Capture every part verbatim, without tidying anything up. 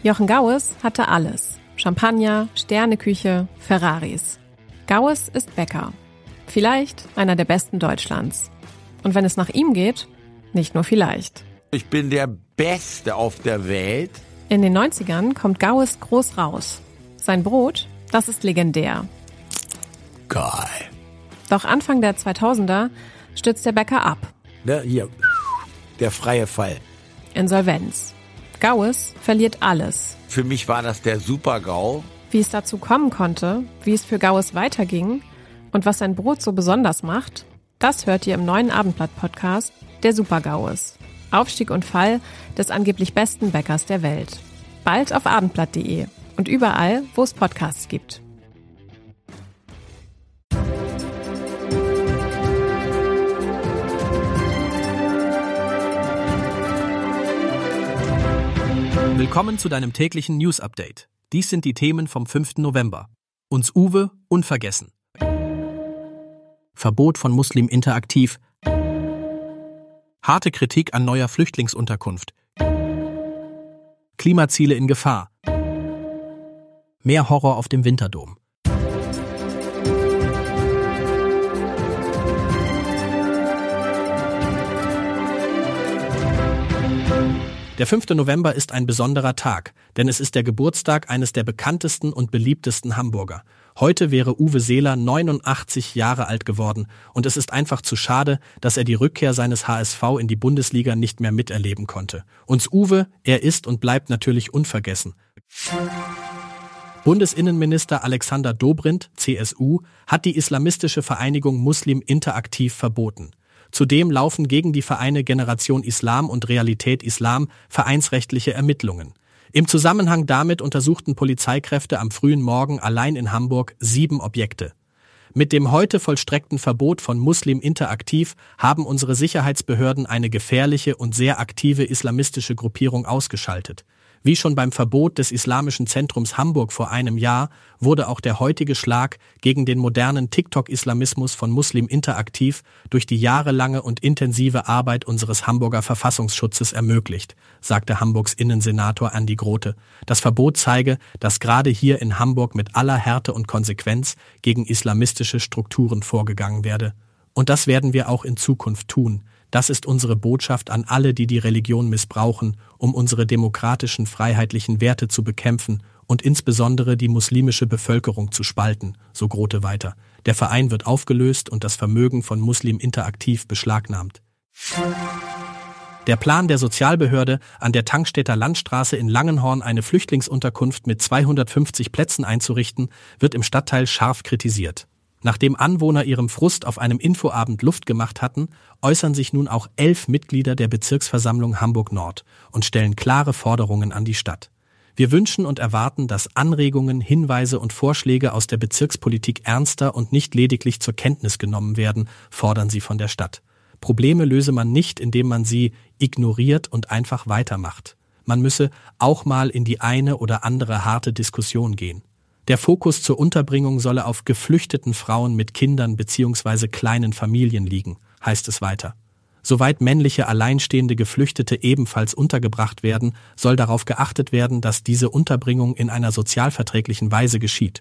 Jochen Gaues hatte alles. Champagner, Sterneküche, Ferraris. Gaues ist Bäcker. Vielleicht einer der besten Deutschlands. Und wenn es nach ihm geht, nicht nur vielleicht. Ich bin der Beste auf der Welt. In den neunzigern kommt Gaues groß raus. Sein Brot, das ist legendär. Geil. Doch Anfang der zweitausender stürzt der Bäcker ab. Ne, hier, der freie Fall. Insolvenz. Gaues verliert alles. Für mich war das der Super-GAU. Wie es dazu kommen konnte, wie es für Gaues weiterging und was sein Brot so besonders macht, das hört ihr im neuen Abendblatt-Podcast Der Super-Gaues. Aufstieg und Fall des angeblich besten Bäckers der Welt. Bald auf abendblatt punkt de und überall, wo es Podcasts gibt. Willkommen zu deinem täglichen News-Update. Dies sind die Themen vom fünften November. Uns Uwe unvergessen. Verbot von Muslim Interaktiv. Harte Kritik an neuer Flüchtlingsunterkunft. Klimaziele in Gefahr. Mehr Horror auf dem Winterdom. Der fünfte November ist ein besonderer Tag, denn es ist der Geburtstag eines der bekanntesten und beliebtesten Hamburger. Heute wäre Uwe Seeler neunundachtzig Jahre alt geworden und es ist einfach zu schade, dass er die Rückkehr seines H S V in die Bundesliga nicht mehr miterleben konnte. Uns Uwe, er ist und bleibt natürlich unvergessen. Bundesinnenminister Alexander Dobrindt, C S U, hat die islamistische Vereinigung Muslim Interaktiv verboten. Zudem laufen gegen die Vereine Generation Islam und Realität Islam vereinsrechtliche Ermittlungen. Im Zusammenhang damit untersuchten Polizeikräfte am frühen Morgen allein in Hamburg sieben Objekte. Mit dem heute vollstreckten Verbot von Muslim Interaktiv haben unsere Sicherheitsbehörden eine gefährliche und sehr aktive islamistische Gruppierung ausgeschaltet. Wie schon beim Verbot des Islamischen Zentrums Hamburg vor einem Jahr wurde auch der heutige Schlag gegen den modernen TikTok-Islamismus von Muslim Interaktiv durch die jahrelange und intensive Arbeit unseres Hamburger Verfassungsschutzes ermöglicht, sagte Hamburgs Innensenator Andi Grote. Das Verbot zeige, dass gerade hier in Hamburg mit aller Härte und Konsequenz gegen islamistische Strukturen vorgegangen werde. Und das werden wir auch in Zukunft tun. Das ist unsere Botschaft an alle, die die Religion missbrauchen, um unsere demokratischen, freiheitlichen Werte zu bekämpfen und insbesondere die muslimische Bevölkerung zu spalten, so Grote weiter. Der Verein wird aufgelöst und das Vermögen von Muslim Interaktiv beschlagnahmt. Der Plan der Sozialbehörde, an der Tankstädter Landstraße in Langenhorn eine Flüchtlingsunterkunft mit zweihundertfünfzig Plätzen einzurichten, wird im Stadtteil scharf kritisiert. Nachdem Anwohner ihrem Frust auf einem Infoabend Luft gemacht hatten, äußern sich nun auch elf Mitglieder der Bezirksversammlung Hamburg-Nord und stellen klare Forderungen an die Stadt. Wir wünschen und erwarten, dass Anregungen, Hinweise und Vorschläge aus der Bezirkspolitik ernster und nicht lediglich zur Kenntnis genommen werden, fordern sie von der Stadt. Probleme löse man nicht, indem man sie ignoriert und einfach weitermacht. Man müsse auch mal in die eine oder andere harte Diskussion gehen. Der Fokus zur Unterbringung solle auf geflüchteten Frauen mit Kindern bzw. kleinen Familien liegen, heißt es weiter. Soweit männliche alleinstehende Geflüchtete ebenfalls untergebracht werden, soll darauf geachtet werden, dass diese Unterbringung in einer sozialverträglichen Weise geschieht.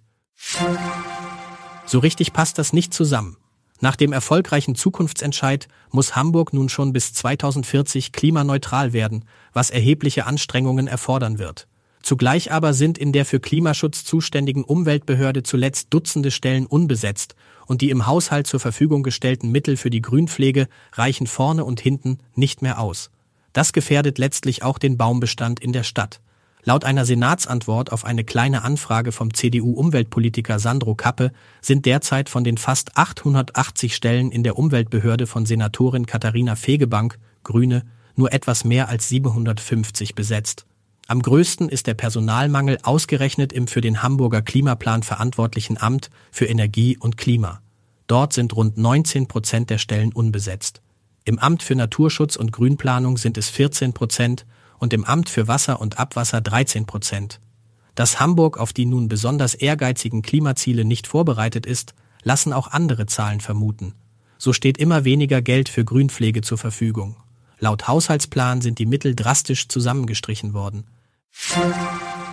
So richtig passt das nicht zusammen. Nach dem erfolgreichen Zukunftsentscheid muss Hamburg nun schon bis zweitausendvierzig klimaneutral werden, was erhebliche Anstrengungen erfordern wird. Zugleich aber sind in der für Klimaschutz zuständigen Umweltbehörde zuletzt Dutzende Stellen unbesetzt und die im Haushalt zur Verfügung gestellten Mittel für die Grünpflege reichen vorne und hinten nicht mehr aus. Das gefährdet letztlich auch den Baumbestand in der Stadt. Laut einer Senatsantwort auf eine kleine Anfrage vom C D U-Umweltpolitiker Sandro Kappe sind derzeit von den fast achthundertachtzig Stellen in der Umweltbehörde von Senatorin Katharina Fegebank, Grüne, nur etwas mehr als siebenhundertfünfzig besetzt. Am größten ist der Personalmangel ausgerechnet im für den Hamburger Klimaplan verantwortlichen Amt für Energie und Klima. Dort sind rund neunzehn Prozent der Stellen unbesetzt. Im Amt für Naturschutz und Grünplanung sind es vierzehn Prozent und im Amt für Wasser und Abwasser dreizehn Prozent. Dass Hamburg auf die nun besonders ehrgeizigen Klimaziele nicht vorbereitet ist, lassen auch andere Zahlen vermuten. So steht immer weniger Geld für Grünpflege zur Verfügung. Laut Haushaltsplan sind die Mittel drastisch zusammengestrichen worden.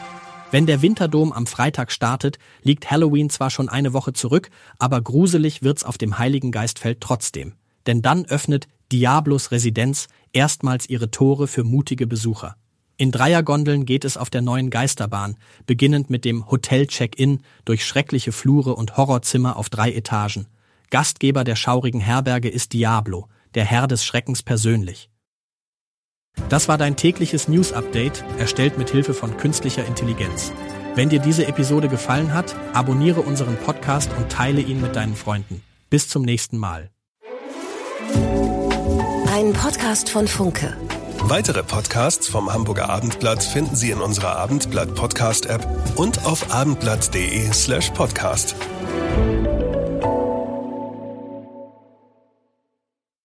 Wenn der Winterdom am Freitag startet, liegt Halloween zwar schon eine Woche zurück, aber gruselig wird's auf dem Heiligen Geistfeld trotzdem. Denn dann öffnet Diablos Residenz erstmals ihre Tore für mutige Besucher. In Dreiergondeln geht es auf der neuen Geisterbahn, beginnend mit dem Hotel-Check-In durch schreckliche Flure und Horrorzimmer auf drei Etagen. Gastgeber der schaurigen Herberge ist Diablo, der Herr des Schreckens persönlich. Das war dein tägliches News-Update, erstellt mit Hilfe von künstlicher Intelligenz. Wenn dir diese Episode gefallen hat, abonniere unseren Podcast und teile ihn mit deinen Freunden. Bis zum nächsten Mal. Ein Podcast von Funke. Weitere Podcasts vom Hamburger Abendblatt finden Sie in unserer Abendblatt-Podcast-App und auf abendblatt punkt de slash podcast.